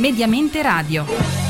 Mediamente Radio.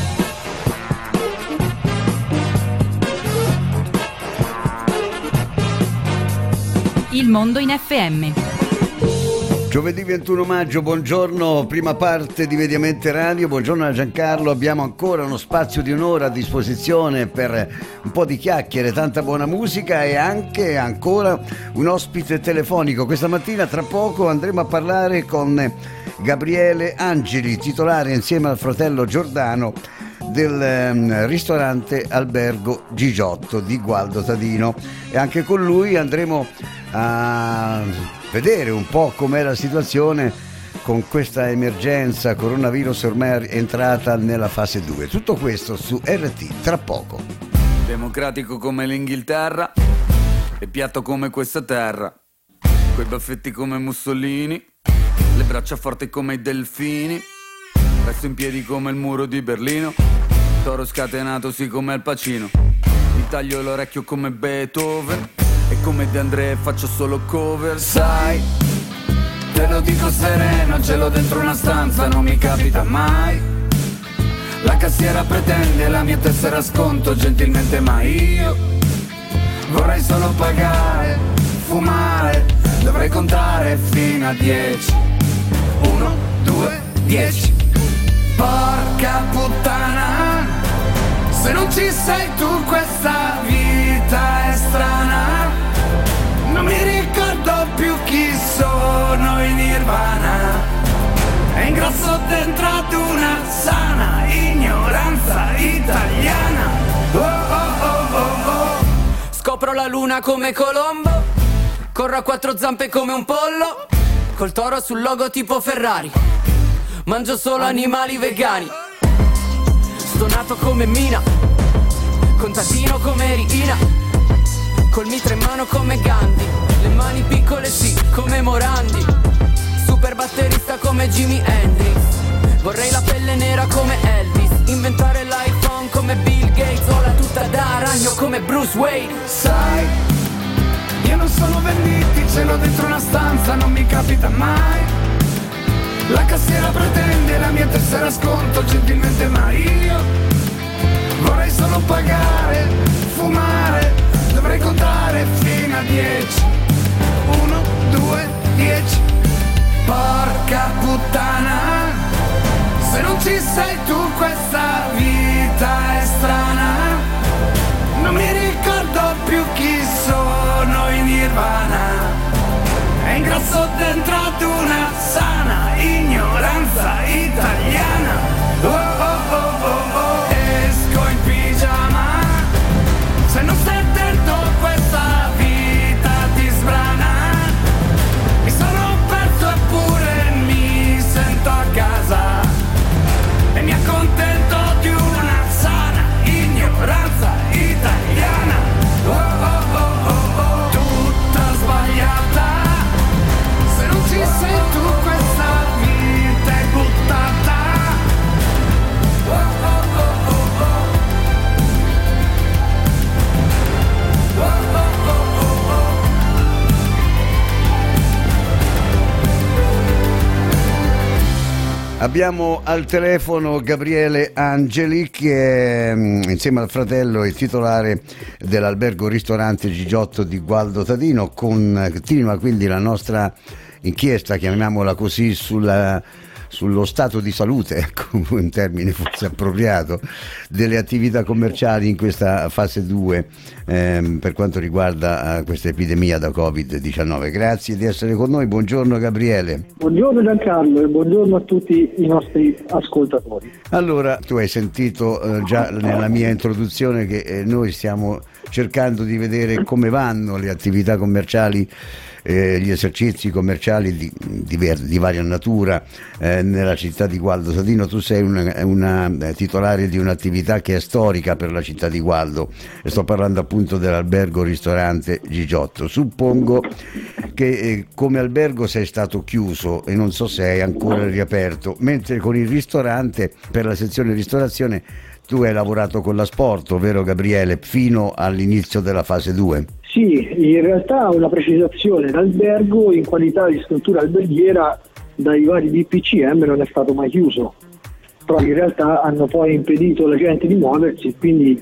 Il mondo in FM. Giovedì 21 maggio, buongiorno, prima parte di Mediamente Radio, buongiorno a Giancarlo, abbiamo ancora uno spazio di un'ora a disposizione per un po' di chiacchiere, tanta buona musica e anche ancora un ospite telefonico. Questa mattina tra poco andremo a parlare con Gabriele Angeli, titolare insieme al fratello Giordano del ristorante Albergo Gigiotto di Gualdo Tadino, e anche con lui andremo a vedere un po' com'è la situazione con questa emergenza coronavirus ormai entrata nella fase 2. Tutto questo su RT tra poco. Democratico come l'Inghilterra e piatto come questa terra, coi baffetti come Mussolini, le braccia forti come i delfini, resto in piedi come il muro di Berlino, toro scatenato sì come Al Pacino, mi taglio l'orecchio come Beethoven e come De André faccio solo cover. Sai, te lo dico sereno, ce l'ho dentro una stanza, non mi capita mai. La cassiera pretende la mia tessera sconto gentilmente, ma io vorrei solo pagare, fumare, dovrei contare fino a 10. 1, 2, 10. Porca puttana, se non ci sei tu questa vita è strana. Non mi ricordo più chi sono in Nirvana. E ingrasso dentro ad una sana ignoranza italiana. Oh oh oh oh oh. Scopro la luna come Colombo, corro a quattro zampe come un pollo, col toro sul logo tipo Ferrari, mangio solo animali vegani. Stonato come Mina, contadino come Riina, col mitra in mano come Gandhi, le mani piccole sì come Morandi, super batterista come Jimi Hendrix. Vorrei la pelle nera come Elvis, inventare l'iPhone come Bill Gates, o la tuta da ragno come Bruce Wayne. Sai, io non sono venditi, ce l'ho dentro una stanza, non mi capita mai. La cassiera pretende la mia tessera sconto gentilmente, ma io vorrei solo pagare, fumare, dovrei contare fino a 10. 1, 2, 10. Porca puttana, se non ci sei tu questa vita è strana. Non mi ricordo più chi sono in Nirvana. E ingrasso dentro ad una sana ignoranza italiana. Oh oh oh oh oh. Esco in pigiama, se non stai dentro questa vita ti sbrana. Mi sono perso eppure mi sento a casa e mi accontento di una sana ignoranza italiana. Oh oh oh oh oh. Tutta sbagliata, se non ci sei tu questa vita è buttata. Oh oh oh oh oh. Oh oh oh oh oh. Abbiamo al telefono Gabriele Angeli, che è insieme al fratello il titolare dell'albergo ristorante Gigiotto di Gualdo Tadino. Continua quindi la nostra inchiesta, chiamiamola così, sullo stato di salute, ecco, un termine forse appropriato, delle attività commerciali in questa fase 2 per quanto riguarda questa epidemia da Covid-19. Grazie di essere con noi, buongiorno Gabriele. Buongiorno Giancarlo e buongiorno a tutti i nostri ascoltatori. Allora, tu hai sentito già nella mia introduzione che noi stiamo cercando di vedere come vanno le attività commerciali, gli esercizi commerciali di varia natura nella città di Gualdo Tadino. Tu sei una titolare di un'attività che è storica per la città di Gualdo e sto parlando appunto dell'albergo ristorante Gigiotto. Suppongo che come albergo sei stato chiuso e non so se è ancora riaperto, mentre con il ristorante, per la sezione ristorazione, tu hai lavorato con l'Asporto, vero Gabriele, fino all'inizio della fase 2? Sì, in realtà una precisazione: l'albergo in qualità di struttura alberghiera dai vari DPCM non è stato mai chiuso. però in realtà hanno poi impedito alla gente di muoversi, quindi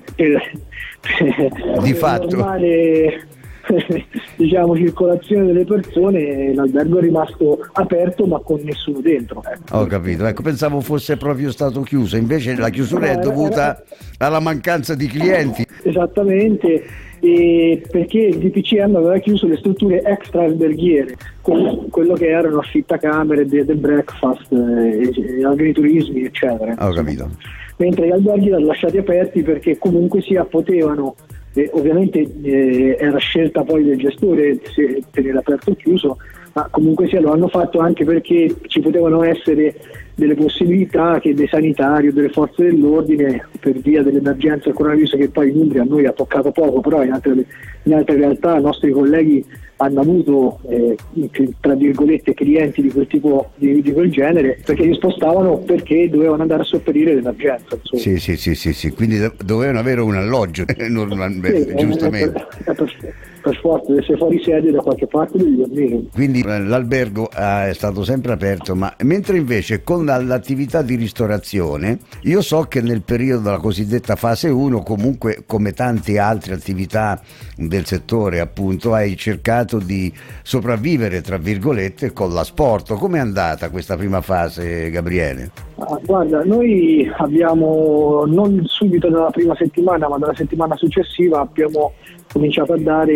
di fatto normale diciamo circolazione delle persone l'albergo è rimasto aperto ma con nessuno dentro. Ho capito, ecco, pensavo fosse proprio stato chiuso, invece la chiusura è dovuta alla mancanza di clienti. Esattamente, perché il DPCM aveva chiuso le strutture extra alberghiere, quello che erano affittacamere, bed and breakfast, agriturismi eccetera. Ho capito. Mentre gli alberghi li hanno lasciati aperti perché comunque sia potevano, ovviamente era scelta poi del gestore se tenere aperto o chiuso, ma comunque sia lo hanno fatto anche perché ci potevano essere delle possibilità che dei sanitari o delle forze dell'ordine, per via dell'emergenza coronavirus, che poi in Umbria a noi ha toccato poco, però in altre realtà i nostri colleghi hanno avuto tra virgolette clienti di quel tipo di quel genere, perché li spostavano perché dovevano andare a sopperire l'emergenza. Sì, quindi dovevano avere un alloggio normalmente, giustamente. Per forza deve essere fuori sede da qualche parte devi dormire. Quindi l'albergo è stato sempre aperto, ma mentre invece con l'attività di ristorazione, io so che nel periodo della cosiddetta fase 1, comunque come tante altre attività del settore appunto, hai cercato di sopravvivere tra virgolette con l'asporto. Com'è andata questa prima fase, Gabriele? Guarda, noi abbiamo, non subito dalla prima settimana ma dalla settimana successiva, abbiamo cominciato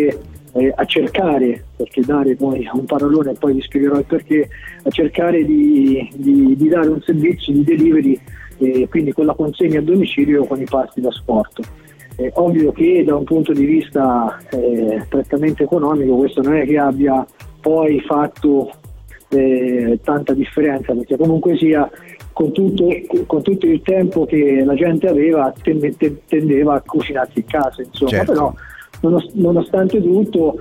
a cercare, perché dare poi è un parolone e poi vi spiegherò il perché, a cercare di dare un servizio di delivery, quindi con la consegna a domicilio con i pasti da sport. Ovvio che da un punto di vista prettamente economico questo non è che abbia poi fatto tanta differenza, perché comunque sia con tutto il tempo che la gente aveva tendeva a cucinarsi in casa, insomma. Certo. Però nonostante tutto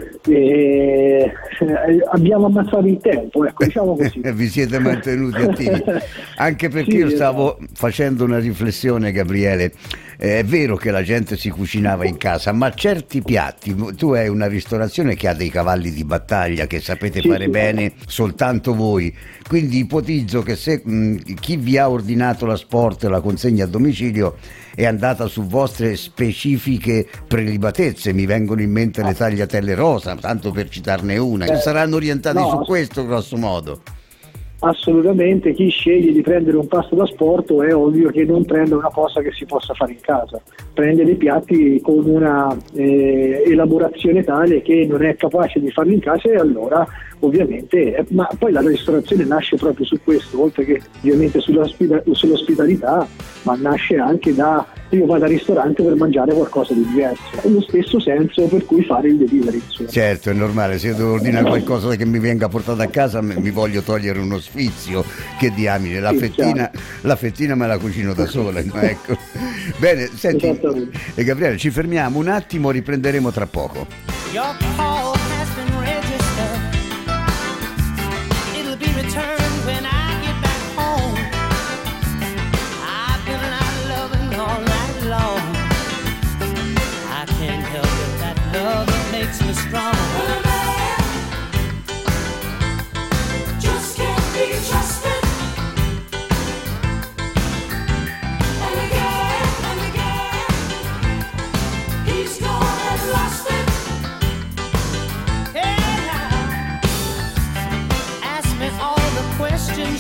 abbiamo ammazzato il tempo, ecco, diciamo così. Vi siete mantenuti attivi, anche perché sì, io stavo facendo una riflessione, Gabriele. È vero che la gente si cucinava in casa, ma certi piatti, tu hai una ristorazione che ha dei cavalli di battaglia che sapete fare bene soltanto voi, quindi ipotizzo che se chi vi ha ordinato l'asporto e la consegna a domicilio è andata su vostre specifiche prelibatezze, mi vengono in mente le tagliatelle rosa, tanto per citarne una, saranno orientati su questo grosso modo. Assolutamente, chi sceglie di prendere un pasto da sport è ovvio che non prende una cosa che si possa fare in casa, prende dei piatti con una elaborazione tale che non è capace di farli in casa, e allora ovviamente, ma poi la ristorazione nasce proprio su questo, oltre che ovviamente sull'ospitalità, ma nasce anche da io vado al ristorante per mangiare qualcosa di diverso, è lo stesso senso per cui fare il delivery, insomma. Certo, è normale, se io devo ordinare qualcosa che mi venga portato a casa mi voglio togliere uno sfizio, che diamine, la fettina me la cucino da sola, ecco. Bene, senti, Gabriele, ci fermiamo un attimo, riprenderemo tra poco. Question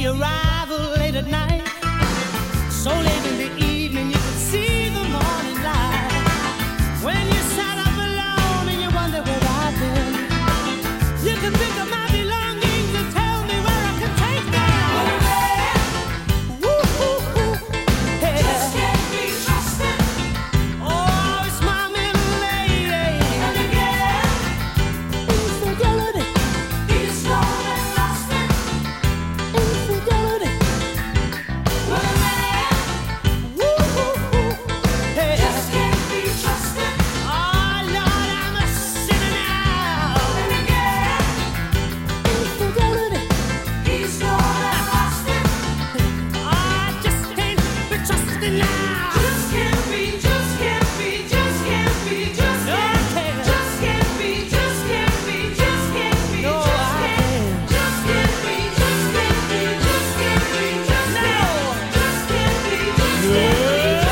arrival late at night, so late in the evening you could see the morning light. When you sat up alone and you wonder where I've been, you can think of my belongings and tell me where I can take them. Woo-hoo-hoo. Hey. Just can't be trusted. Oh, it's my middle lady. And again, infidelity. He's gone and lost it. Infidelity. What a man. Woo-hoo-hoo. Hey. Just can't be trusted. Oh, Lord, I'm a sinner now. And again, infidelity. He's gone and lost it. I just can't be trusted now. Just can't be, just can't be, just can't be, just can't be, just can't be, just can't be, just can't be, just can't be, just can't be, just can't be, just can't be, just can't be, just can't be.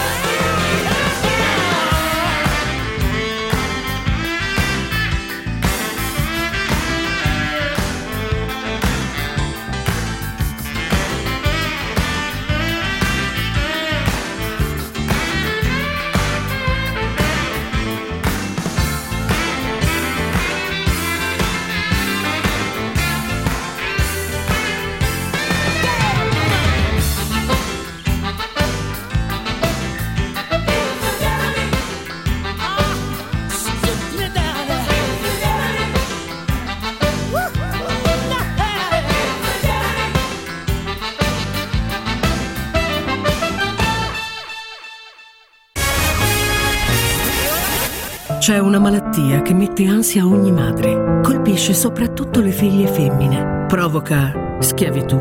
C'è una malattia che mette ansia a ogni madre. Colpisce soprattutto le figlie femmine. Provoca schiavitù,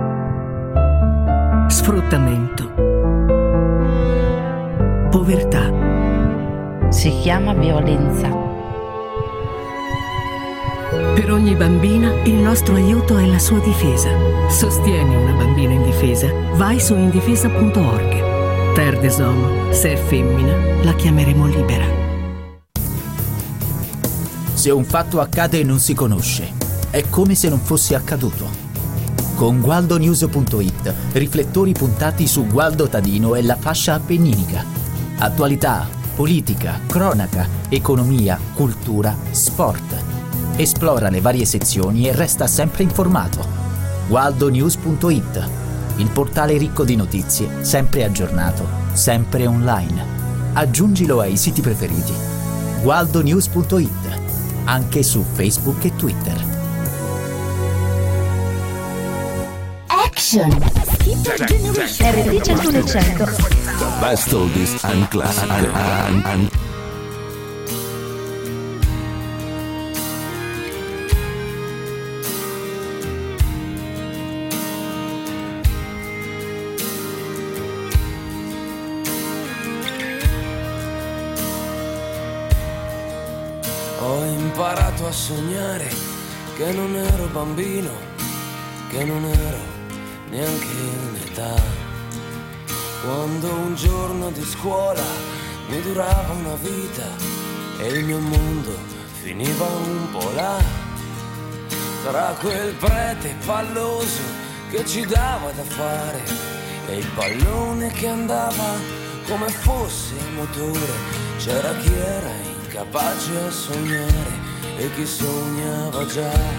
sfruttamento, povertà. Si chiama violenza. Per ogni bambina il nostro aiuto è la sua difesa. Sostieni una bambina indifesa. Vai su indifesa.org. Terre des Hommes, se è femmina, la chiameremo libera. Se un fatto accade e non si conosce, è come se non fosse accaduto. Con GualdoNews.it, riflettori puntati su Gualdo Tadino e la fascia appenninica. Attualità, politica, cronaca, economia, cultura, sport. Esplora le varie sezioni e resta sempre informato. GualdoNews.it, il portale ricco di notizie, sempre aggiornato, sempre online. Aggiungilo ai siti preferiti. GualdoNews.it, anche su Facebook e Twitter. Action! RTC 100. The best oldies and classic. Ho imparato a sognare che non ero bambino, che non ero neanche in età. Quando un giorno di scuola mi durava una vita e il mio mondo finiva un po' là, tra quel prete palloso che ci dava da fare e il pallone che andava come fosse il motore. C'era chi era incapace a sognare e chi sognava già.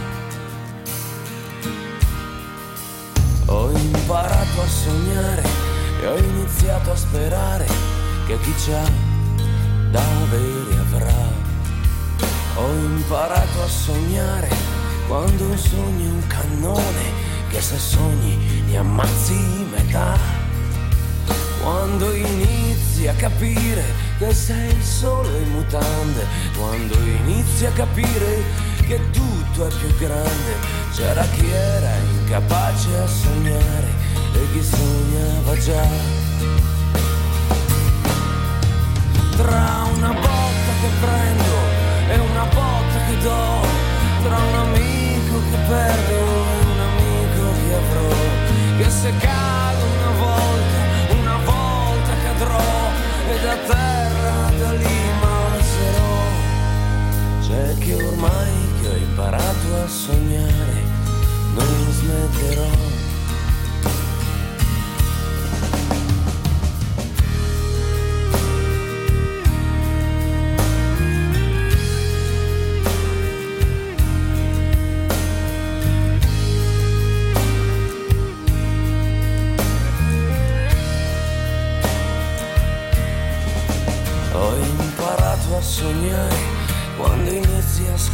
Ho imparato a sognare e ho iniziato a sperare che chi c'ha da avere avrà. Ho imparato a sognare quando un sogno è un cannone che se sogni ne ammazzi metà. Quando inizi a capire che sei solo in mutande, quando inizi a capire che tutto è più grande. C'era chi era incapace a sognare e chi sognava già. Tra una botta che prendo e una botta che do, tra un amico che perdo e un amico che avrò, che se cado una volta cadrò e da terra da lì m'alzerò. C'è che ormai che ho imparato a sognare non smetterò.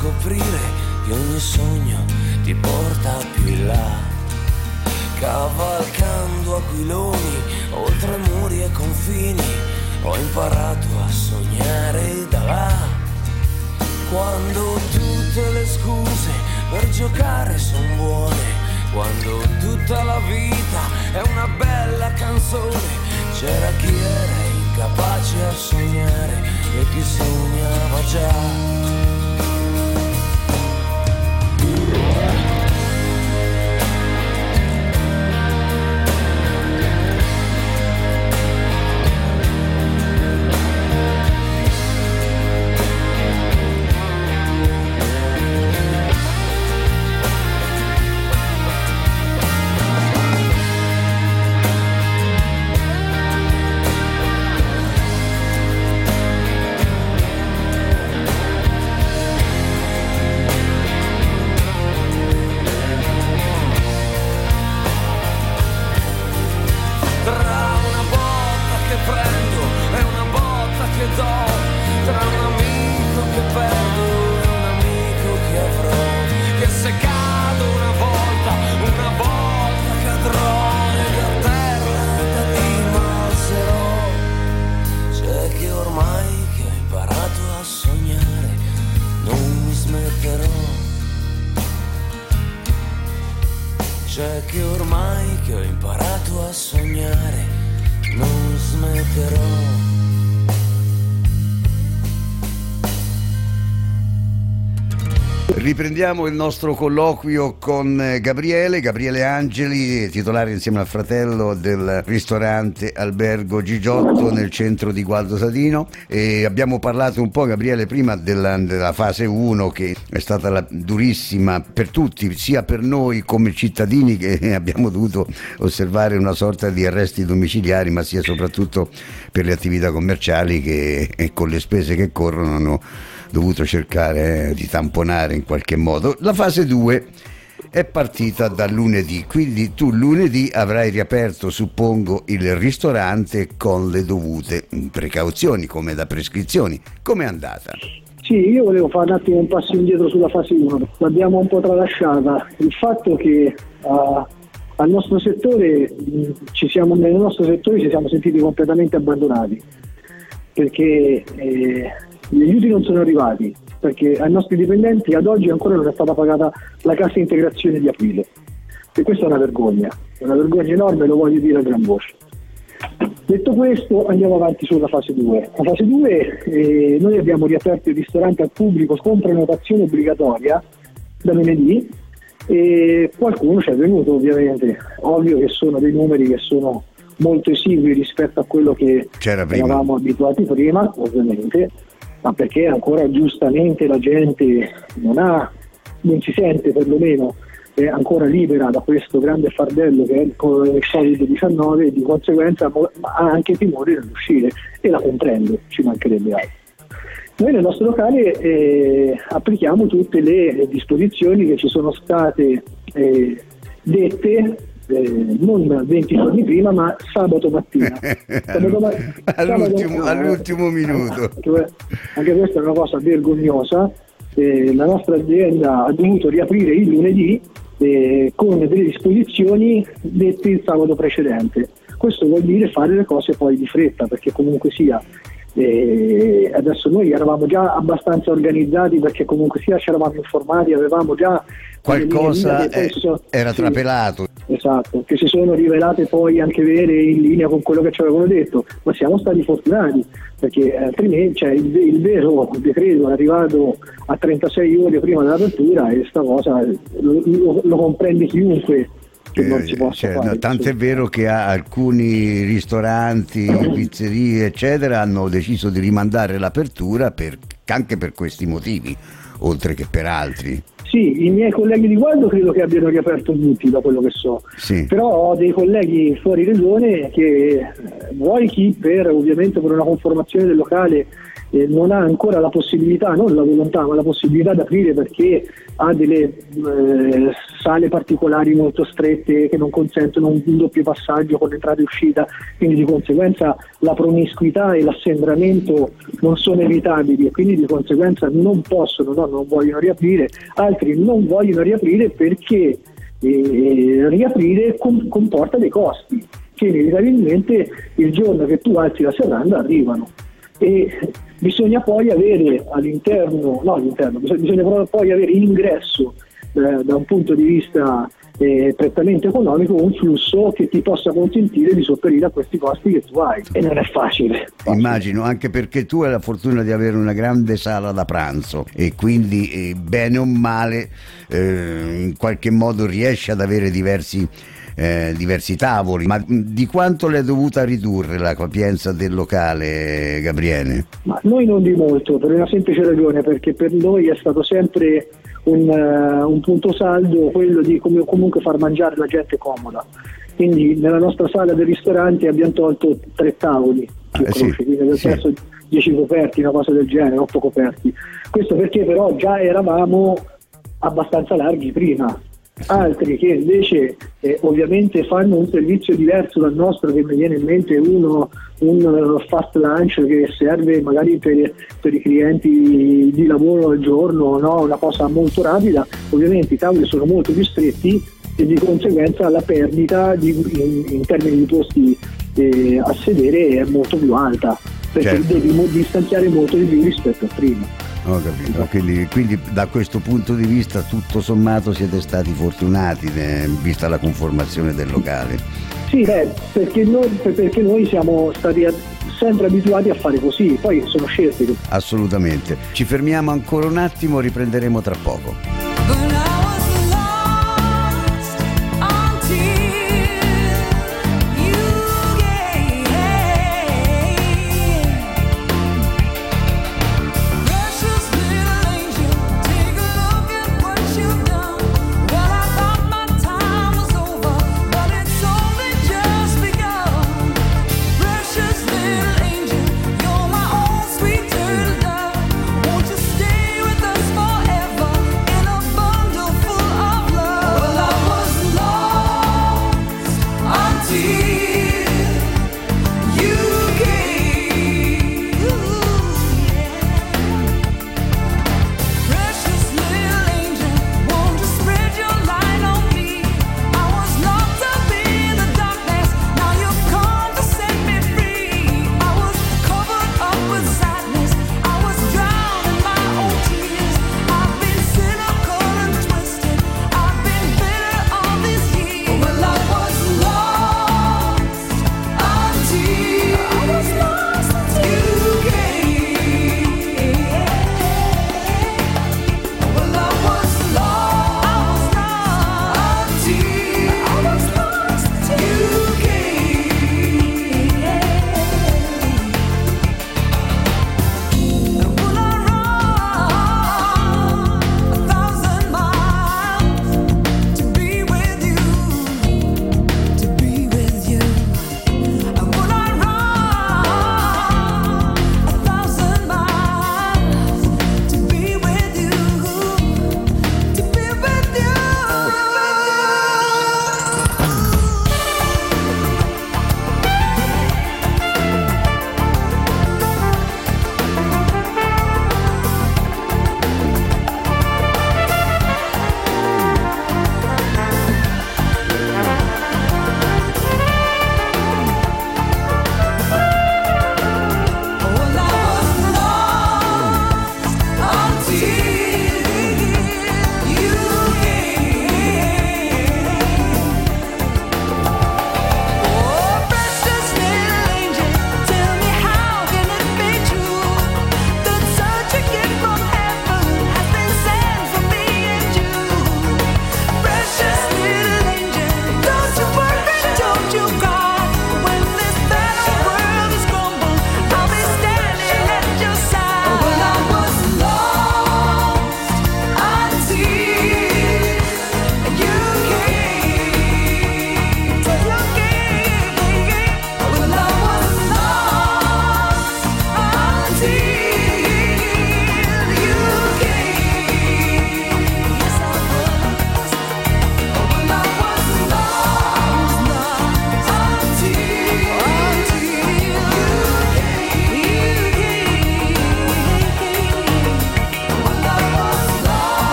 scoprire che ogni sogno ti porta più in là, cavalcando aquiloni oltre muri e confini. Ho imparato a sognare da là, quando tutte le scuse per giocare son buone, quando tutta la vita è una bella canzone. C'era chi era incapace a sognare e chi sognava già. C'è che ormai che ho imparato a sognare, non smetterò. Riprendiamo il nostro colloquio con Gabriele Angeli, titolare insieme al fratello del ristorante Albergo Gigiotto nel centro di Gualdo Tadino, e abbiamo parlato un po', Gabriele, prima della fase 1, che è stata durissima per tutti, sia per noi come cittadini che abbiamo dovuto osservare una sorta di arresti domiciliari, ma sia soprattutto per le attività commerciali che con le spese che corrono hanno dovuto cercare di tamponare in qualche modo. La fase 2 è partita da lunedì, quindi tu lunedì avrai riaperto, suppongo, il ristorante con le dovute precauzioni, come da prescrizioni. Com'è andata? Sì, io volevo fare un attimo un passo indietro sulla fase 1, l'abbiamo un po' tralasciata. Il fatto che al nostro settore nel nostro settore ci siamo sentiti completamente abbandonati, perché gli aiuti non sono arrivati, perché ai nostri dipendenti ad oggi ancora non è stata pagata la cassa integrazione di aprile, e questa è una vergogna enorme, lo voglio dire a gran voce. Detto questo, andiamo avanti sulla fase 2. La fase 2, noi abbiamo riaperto il ristorante al pubblico con prenotazione obbligatoria da lunedì, e qualcuno ci è venuto, ovviamente. Ovvio che sono dei numeri che sono molto esigui rispetto a quello che eravamo abituati prima, ovviamente, ma perché ancora giustamente la gente non si sente perlomeno ancora libera da questo grande fardello che è il Covid-19, e di conseguenza ha anche timore nell'uscire, e la comprendo, ci mancherebbe altro. Noi nel nostro locale applichiamo tutte le disposizioni che ci sono state dette non 20 giorni prima, ma sabato mattina. all'ultimo minuto. Anche questa è una cosa vergognosa. La nostra azienda ha dovuto riaprire il lunedì con delle disposizioni dette il sabato precedente. Questo vuol dire fare le cose poi di fretta, perché comunque sia adesso noi eravamo già abbastanza organizzati, perché comunque sia ci eravamo informati, avevamo già qualcosa era trapelato. Esatto, che si sono rivelate poi anche vere, in linea con quello che ci avevano detto, ma siamo stati fortunati, perché altrimenti il vero decreto è arrivato a 36 ore prima dell'apertura, e sta cosa lo comprende chiunque. Non si possa fare, tant'è vero che alcuni ristoranti, pizzerie eccetera hanno deciso di rimandare l'apertura anche per questi motivi, oltre che per altri. Sì, i miei colleghi di Gualdo credo che abbiano riaperto tutti, da quello che so, sì. Però ho dei colleghi fuori regione che vuoi chi ovviamente per una conformazione del locale non ha ancora la possibilità, non la volontà, ma la possibilità di aprire perché ha delle sale particolari molto strette che non consentono un doppio passaggio con entrata e uscita, quindi di conseguenza la promiscuità e l'assembramento non sono evitabili e quindi di conseguenza non possono, non vogliono riaprire. Altri non vogliono riaprire perché riaprire comporta dei costi che inevitabilmente il giorno che tu alzi la serranda arrivano, e bisogna poi avere bisogna poi avere in ingresso da un punto di vista prettamente economico un flusso che ti possa consentire di sopperire a questi costi che tu hai, e non è facile. Immagino, anche perché tu hai la fortuna di avere una grande sala da pranzo e quindi bene o male in qualche modo riesci ad avere diversi tavoli. Ma di quanto l'hai dovuta ridurre la capienza del locale, Gabriele? Ma noi non di molto, per una semplice ragione, perché per noi è stato sempre un punto saldo quello di comunque far mangiare la gente comoda. Quindi nella nostra sala del ristorante abbiamo tolto 3 tavoli, quindi nel senso 10 coperti, una cosa del genere, 8 coperti. Questo perché però già eravamo abbastanza larghi prima. Altri che invece ovviamente fanno un servizio diverso dal nostro, che mi viene in mente un fast lunch che serve magari per i clienti di lavoro al giorno, no? Una cosa molto rapida. Ovviamente i tavoli sono molto più stretti e di conseguenza la perdita in termini di posti a sedere è molto più alta, perché devi distanziare molto di più rispetto a prima. Ho capito, quindi da questo punto di vista tutto sommato siete stati fortunati vista la conformazione del locale. Sì, perché noi siamo stati sempre abituati a fare così, poi sono scelte. Assolutamente. Ci fermiamo ancora un attimo, riprenderemo tra poco. Won't you stay with us forever in a bundle full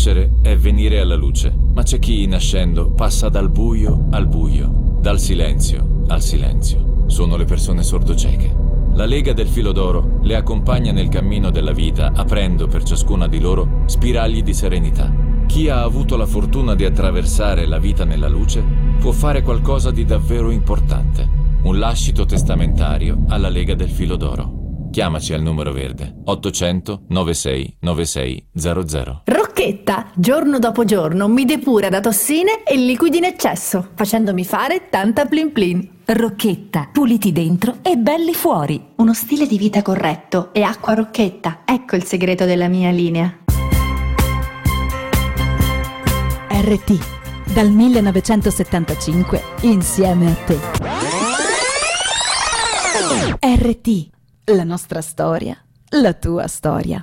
nascere è venire alla luce, ma c'è chi nascendo passa dal buio al buio, dal silenzio al silenzio. Sono le persone sordocieche. La Lega del Filo d'Oro le accompagna nel cammino della vita, aprendo per ciascuna di loro spiragli di serenità. Chi ha avuto la fortuna di attraversare la vita nella luce può fare qualcosa di davvero importante. Un lascito testamentario alla Lega del Filo d'Oro. Chiamaci al numero verde 800 96 96 00. Rocchetta, giorno dopo giorno mi depura da tossine e liquidi in eccesso, facendomi fare tanta plin plin. Rocchetta, puliti dentro e belli fuori. Uno stile di vita corretto e acqua Rocchetta, ecco il segreto della mia linea. RT, dal 1975, insieme a te. RT, la nostra storia, la tua storia.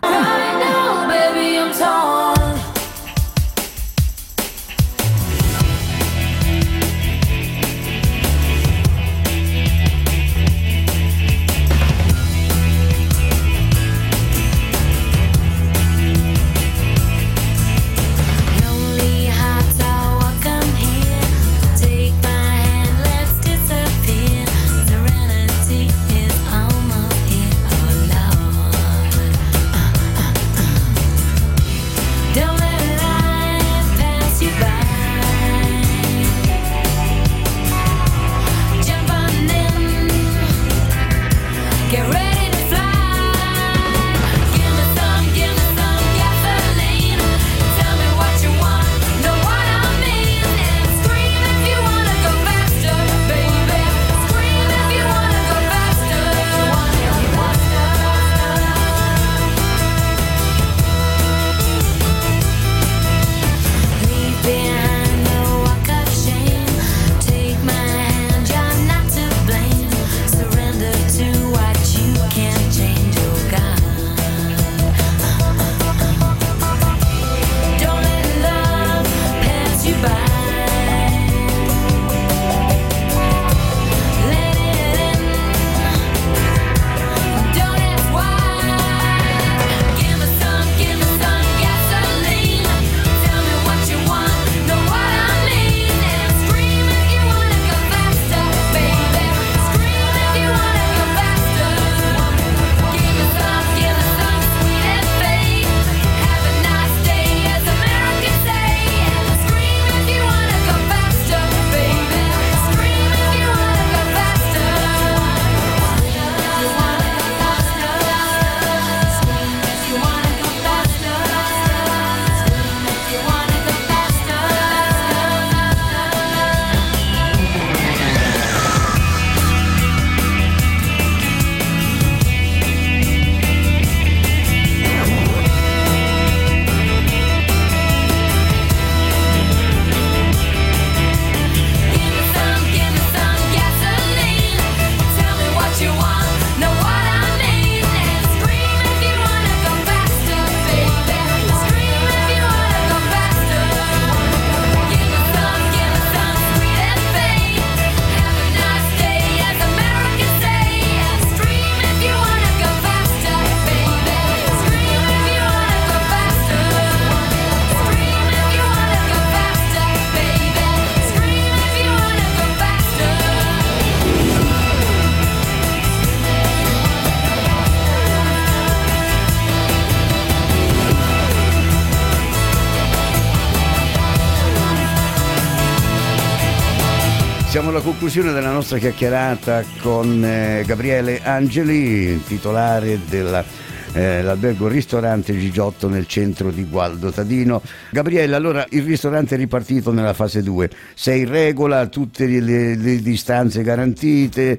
Siamo alla conclusione della nostra chiacchierata con Gabriele Angeli, titolare dell'albergo ristorante Gigiotto nel centro di Gualdo Tadino. Gabriele, allora il ristorante è ripartito nella fase 2, sei in regola, tutte le distanze garantite,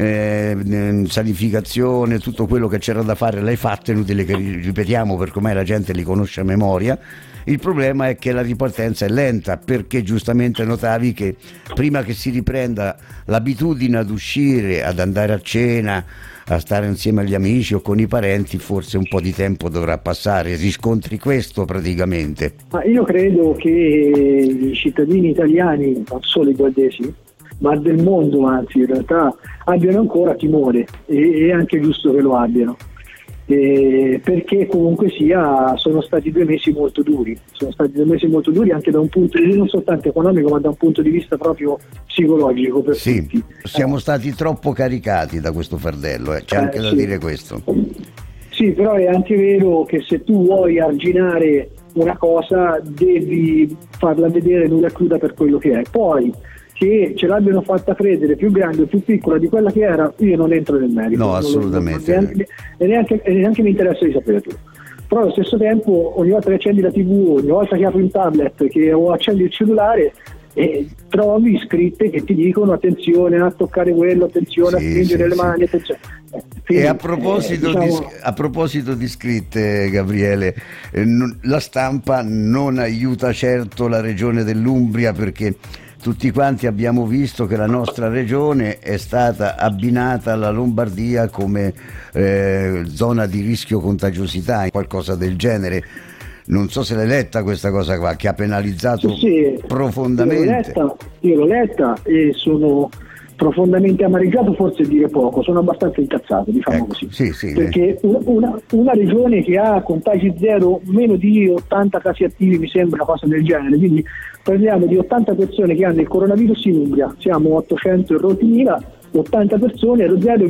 sanificazione, tutto quello che c'era da fare l'hai fatto, è inutile che ripetiamo per com'è, la gente li conosce a memoria. Il problema è che la ripartenza è lenta, perché giustamente notavi che prima che si riprenda l'abitudine ad uscire, ad andare a cena, a stare insieme agli amici o con i parenti, forse un po' di tempo dovrà passare. Riscontri questo praticamente? Ma io credo che i cittadini italiani, non solo i gualdesi, ma del mondo anzi in realtà, abbiano ancora timore, e è anche giusto che lo abbiano. perché comunque sia sono stati 2 mesi molto duri, anche da un punto di vista non soltanto economico ma da un punto di vista proprio psicologico per tutti. Siamo stati troppo caricati da questo fardello, c'è anche da dire questo. Sì, però è anche vero che se tu vuoi arginare una cosa devi farla vedere nuda e cruda per quello che è. Poi che ce l'abbiano fatta credere più grande o più piccola di quella che era, io non entro nel merito. No, assolutamente. E neanche mi interessa di sapere tu. Però allo stesso tempo, ogni volta che accendi la TV, ogni volta che apri un tablet o accendi il cellulare, trovi scritte che ti dicono attenzione a toccare quello, attenzione a stringere le mani, attenzione. Quindi, e a proposito di scritte, Gabriele, la stampa non aiuta certo la regione dell'Umbria, perché tutti quanti abbiamo visto che la nostra regione è stata abbinata alla Lombardia come zona di rischio contagiosità, qualcosa del genere. Non so se l'hai letta questa cosa qua, che ha penalizzato profondamente. Io l'ho letta e sono profondamente amareggiato, forse dire poco, sono abbastanza incazzato, diciamo così. Perché una regione che ha contagi zero, meno di 80 casi attivi, mi sembra una cosa del genere, quindi parliamo di 80 persone che hanno il coronavirus in Umbria, siamo 800 e rotti mila, 80 persone,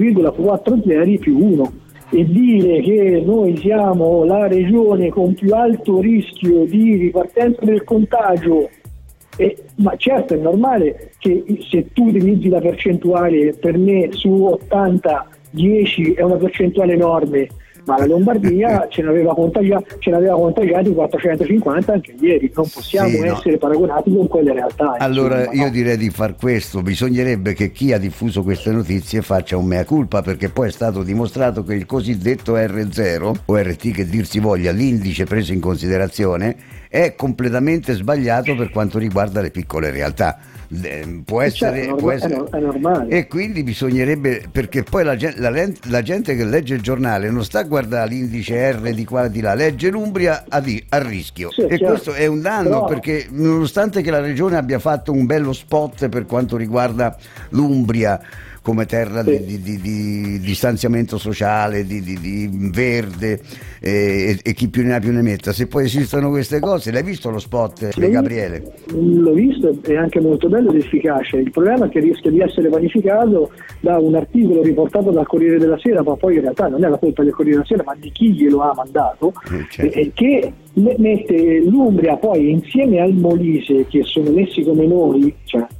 0,40 più 1. E dire che noi siamo la regione con più alto rischio di ripartenza del contagio, ma certo è normale che se tu utilizzi la percentuale, per me su 80 10 è una percentuale enorme, ma la Lombardia ce n'aveva contagiati 450 anche ieri, non possiamo essere paragonati con quelle realtà. Allora io direi di far questo, bisognerebbe che chi ha diffuso queste notizie faccia un mea culpa, perché poi è stato dimostrato che il cosiddetto R0 o RT che dir si voglia, l'indice preso in considerazione, è completamente sbagliato per quanto riguarda le piccole realtà. Può essere è normale, e quindi bisognerebbe, perché poi la gente che legge il giornale non sta a guardare l'indice R di qua e di là, legge l'Umbria a rischio, questo è un danno, perché nonostante che la regione abbia fatto un bello spot per quanto riguarda l'Umbria come terra di distanziamento sociale, di verde, e chi più ne ha più ne metta. Se poi esistono queste cose, l'hai visto lo spot, Gabriele? L'ho visto, è anche molto bello ed efficace. Il problema è che rischia di essere vanificato da un articolo riportato dal Corriere della Sera, ma poi in realtà non è la colpa del Corriere della Sera, ma di chi glielo ha mandato, che mette l'Umbria poi insieme al Molise, che sono messi come noi,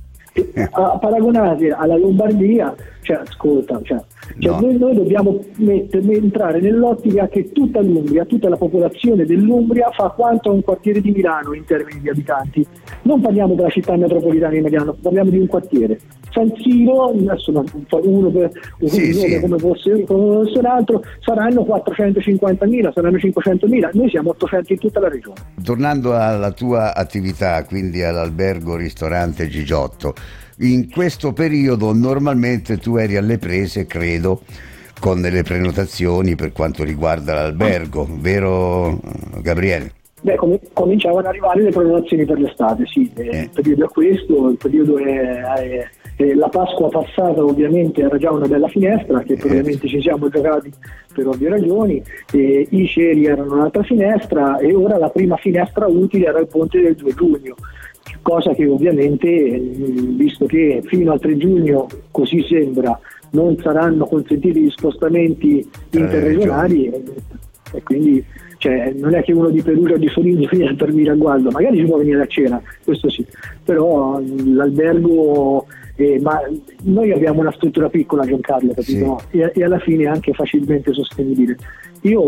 paragonati alla Lombardia, ascolta, noi dobbiamo entrare nell'ottica che tutta l'Umbria, tutta la popolazione dell'Umbria fa quanto a un quartiere di Milano in termini di abitanti. Non parliamo della città metropolitana di Milano, parliamo di un quartiere. San Siro, adesso uno per come fosse l'altro, saranno 450.000, saranno 500.000, noi siamo 800 in tutta la regione. Tornando alla tua attività, quindi all'albergo ristorante Gigiotto, in questo periodo normalmente tu eri alle prese, credo, con delle prenotazioni per quanto riguarda l'albergo, vero Gabriele? Cominciavano ad arrivare le prenotazioni per l'estate, sì, il periodo è questo, il periodo è la Pasqua passata ovviamente era già una bella finestra che ovviamente ci siamo giocati per ovvie ragioni, i ceri erano un'altra finestra e ora la prima finestra utile era il ponte del 2 giugno, cosa che ovviamente, visto che fino al 3 giugno, così sembra, non saranno consentiti gli spostamenti interregionali e quindi non è che uno di Perugia o di Foligno viene per venire a Gualdo, magari ci può venire a cena, questo sì, però l'albergo, ma noi abbiamo una struttura piccola, Giancarlo, capito? E alla fine anche facilmente sostenibile. Io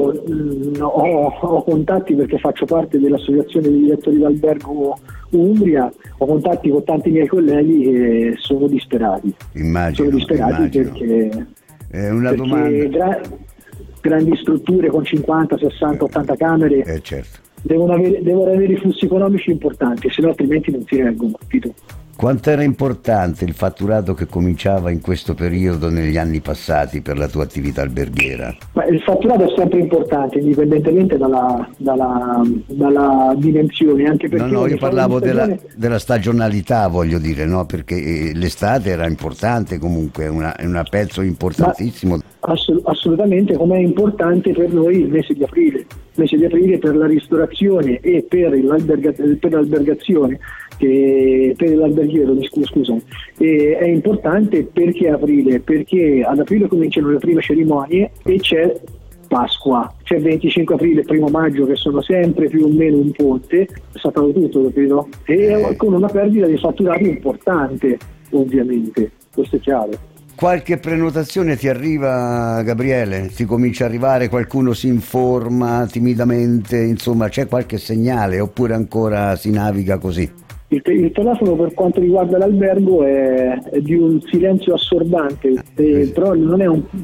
ho contatti, perché faccio parte dell'associazione dei direttori d'albergo Umbria, ho contatti con tanti miei colleghi e sono disperati. Immagino. Perché è una domanda. Grandi strutture con 50, 60, 80 camere devono avere flussi economici importanti, se no altrimenti non si reggono, capito? Quanto era importante il fatturato che cominciava in questo periodo negli anni passati per la tua attività alberghiera? Ma il fatturato è sempre importante, indipendentemente dalla dimensione, anche perché No, io parlavo della stagionalità, voglio dire, no? Perché l'estate era importante comunque, è un pezzo importantissimo. Assolutamente, come è importante per noi il mese di aprile per la ristorazione e per l'albergazione, per l'alberghiero, scusa, è importante. Perché aprile? Perché ad aprile cominciano le prime cerimonie e c'è Pasqua, c'è il 25 aprile e 1 maggio che sono sempre più o meno un ponte, è stato tutto, capito? E con una perdita di fatturato importante, ovviamente, questo è chiaro. Qualche prenotazione ti arriva, Gabriele? Ti comincia a arrivare, qualcuno si informa timidamente, insomma c'è qualche segnale oppure ancora si naviga così? Il telefono per quanto riguarda l'albergo è di un silenzio assordante, però non è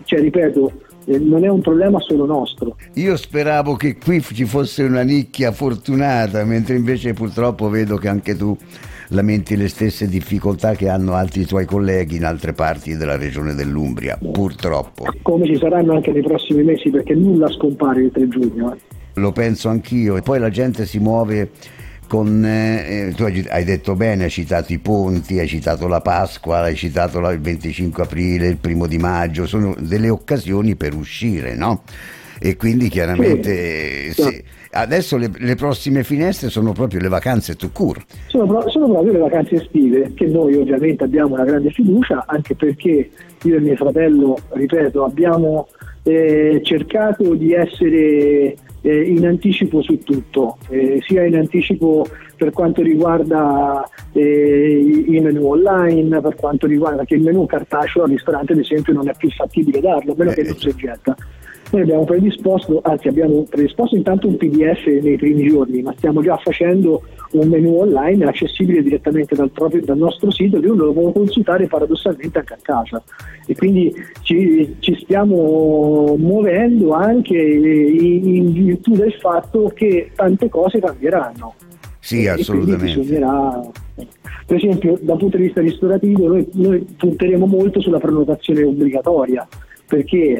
non è un problema solo nostro. Io speravo che qui ci fosse una nicchia fortunata, mentre invece purtroppo vedo che anche tu lamenti le stesse difficoltà che hanno altri tuoi colleghi in altre parti della regione dell'Umbria, purtroppo. Come ci saranno anche nei prossimi mesi, perché nulla scompare il 3 giugno. Lo penso anch'io, e poi la gente si muove con, tu hai detto bene, hai citato i ponti, hai citato la Pasqua, hai citato il 25 aprile, il 1 di maggio, sono delle occasioni per uscire, no? E quindi chiaramente adesso le prossime finestre sono proprio le vacanze tout court. Sono proprio le vacanze estive, che noi ovviamente abbiamo una grande fiducia, anche perché io e mio fratello, ripeto, abbiamo cercato di essere in anticipo su tutto, sia in anticipo per quanto riguarda i menu online, per quanto riguarda che il menu cartaceo al ristorante ad esempio non è più fattibile darlo, a meno che non si getta. Noi abbiamo predisposto intanto un PDF nei primi giorni, ma stiamo già facendo un menu online accessibile direttamente dal nostro sito, che uno lo può consultare paradossalmente anche a casa, e quindi ci stiamo muovendo anche in virtù del fatto che tante cose cambieranno. Sì, assolutamente. Bisognerà, per esempio dal punto di vista ristorativo noi punteremo molto sulla prenotazione obbligatoria, perché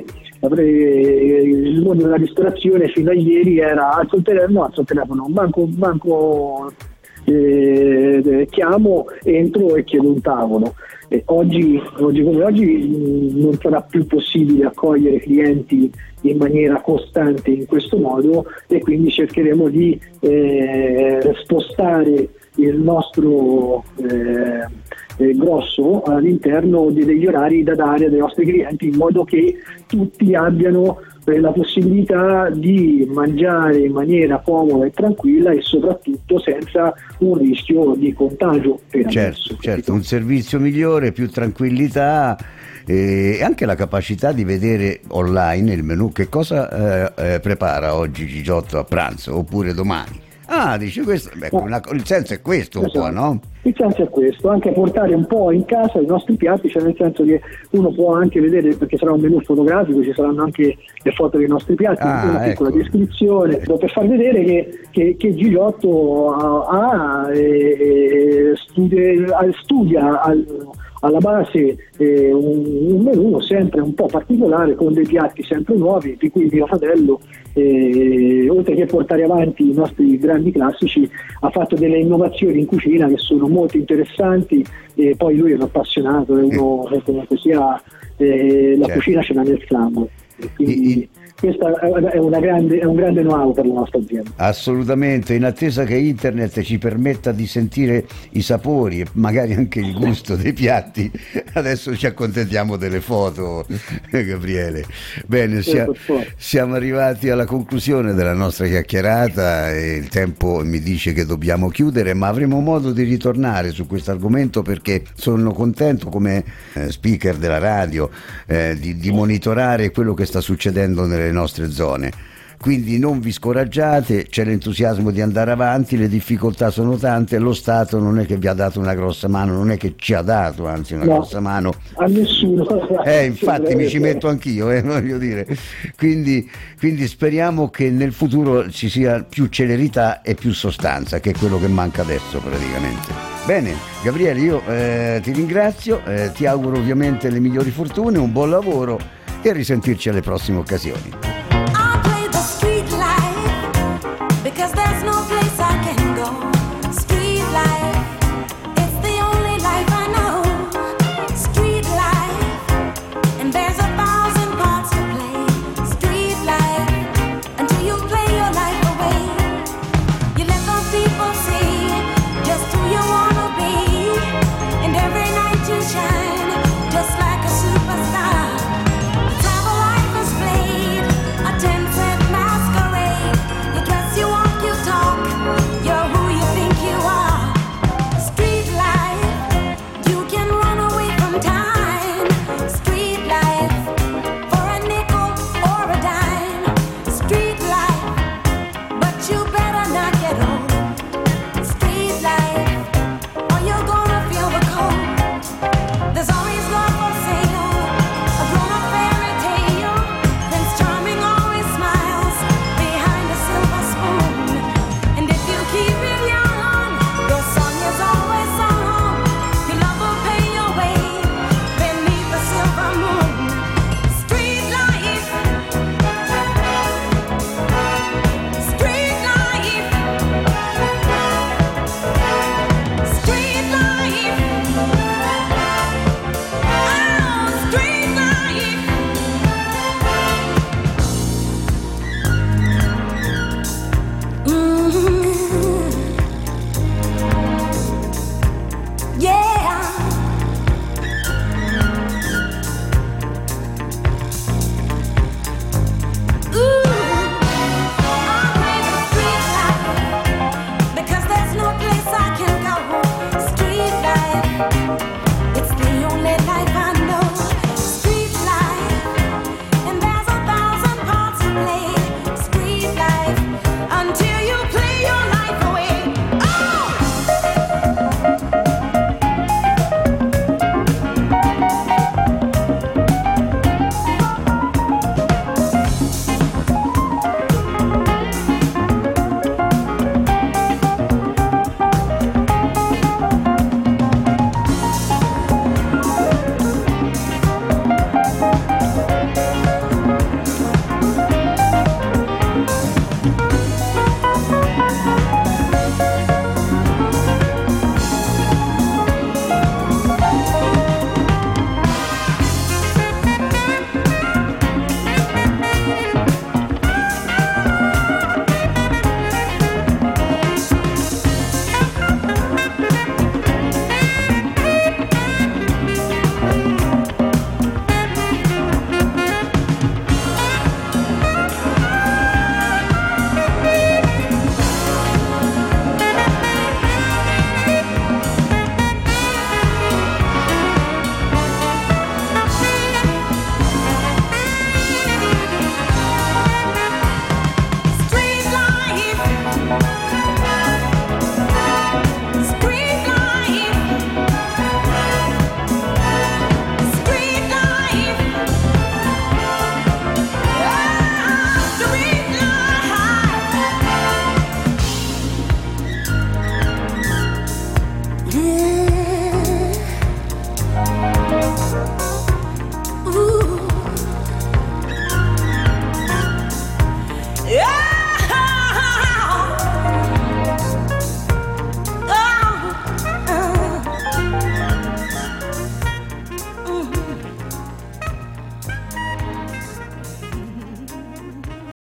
il mondo della ristorazione fino a ieri era alzo il telefono, manco chiamo, entro e chiedo un tavolo. Oggi come oggi non sarà più possibile accogliere clienti in maniera costante in questo modo, e quindi cercheremo di spostare il nostro grosso all'interno degli orari da dare ai nostri clienti, in modo che tutti abbiano la possibilità di mangiare in maniera comoda e tranquilla e soprattutto senza un rischio di contagio. Certo, un servizio migliore, più tranquillità e anche la capacità di vedere online il menù. Che cosa prepara oggi Gigiotto a pranzo, oppure domani? Ah, dice questo, il senso è questo un po', no? Il senso è questo, anche portare un po' in casa i nostri piatti, cioè nel senso che uno può anche vedere, perché sarà un menù fotografico, ci saranno anche le foto dei nostri piatti, una piccola descrizione, per far vedere che Gigiotto studia alla base un menù sempre un po' particolare, con dei piatti sempre nuovi, di cui mio fratello, oltre che portare avanti i nostri grandi classici, ha fatto delle innovazioni in cucina che sono molto interessanti, e poi lui è un appassionato, è uno che comunque sia la cucina ce l'ha nel sangue, quindi questa è un grande know-how per la nostra azienda. Assolutamente, in attesa che internet ci permetta di sentire i sapori e magari anche il gusto dei piatti, adesso ci accontentiamo delle foto, Gabriele. Bene, siamo arrivati alla conclusione della nostra chiacchierata e il tempo mi dice che dobbiamo chiudere, ma avremo modo di ritornare su questo argomento, perché sono contento come speaker della radio di monitorare quello che sta succedendo nelle nostre zone. quindi non vi scoraggiate, c'è l'entusiasmo di andare avanti, le difficoltà sono tante, lo Stato non è che vi ha dato una grossa mano, non è che ci ha dato anzi una grossa mano a nessuno. Infatti mi ci metto anch'io, voglio dire. Quindi speriamo che nel futuro ci sia più celerità e più sostanza, che è quello che manca adesso praticamente. Bene, Gabriele, io ti ringrazio, ti auguro ovviamente le migliori fortune, un buon lavoro e a risentirci alle prossime occasioni.